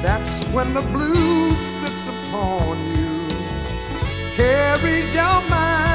That's when the blues slips upon you, carries your mind.